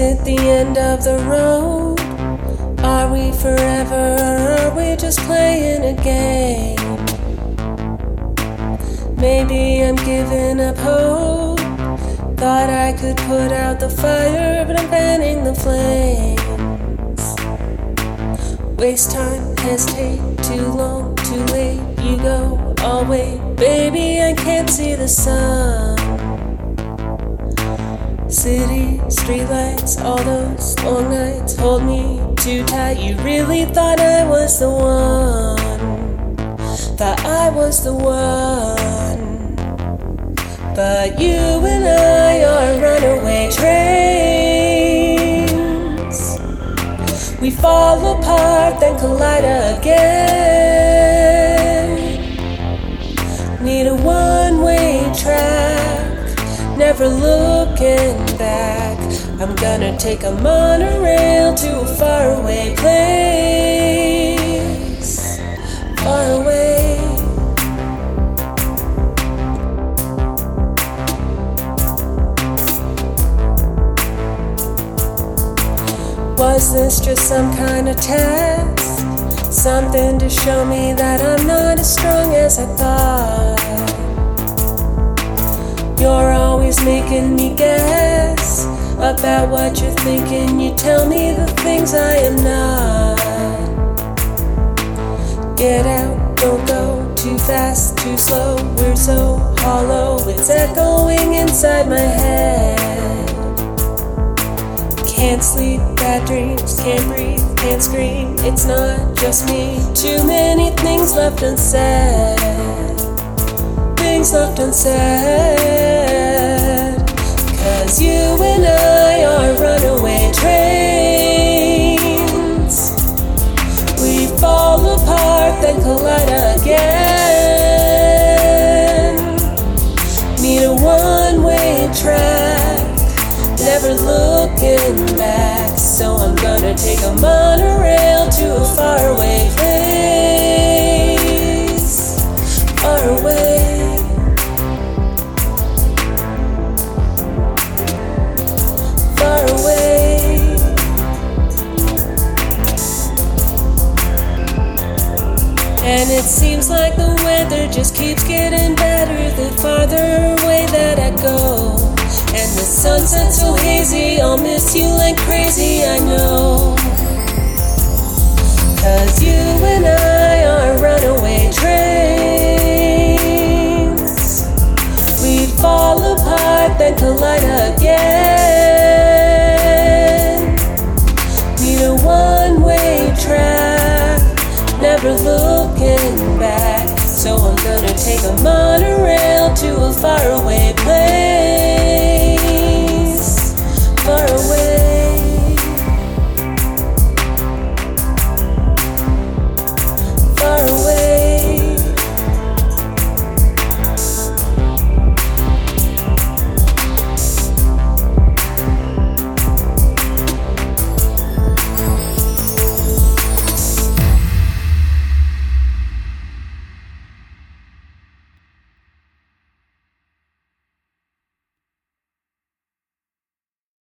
it the end of the road? Are we forever, or are we just playing a game? Maybe I'm giving up hope. Thought I could put out the fire, but I'm fanning the flames. Waste time, hesitate, too long, too late. You go, I'll wait. Baby, I can't see the sun. City, streetlights, all those long nights hold me too tight. You really thought I was the one. Thought I was the one. But you and I are runaway trains. We fall apart, then collide again. Need a one-way track, never looking back. I'm gonna take a monorail to a faraway place. Far away. Was this just some kind of test? Something to show me that I'm not as strong as I thought. You're always making me guess about what you're thinking. You tell me the things I am not. Get out, don't go too fast, too slow. We're so hollow, it's echoing inside my head. Can't sleep, bad dreams, can't breathe, can't scream. It's not just me, too many things left unsaid. Things left unsaid. 'Cause you and I are runaway trains. We fall apart, then collide again. Need a one-way track, never looking back. So I'm gonna take a monorail to a faraway place. Far away. Far away. And it seems like the weather just keeps getting better the farther away that I go. And the sunset's so hazy, I'll miss you like crazy, I know. 'Cause you and I are runaway trains. We fall apart, then collide again. Need a one-way track, never looking back. So I'm gonna take a monorail to a faraway place.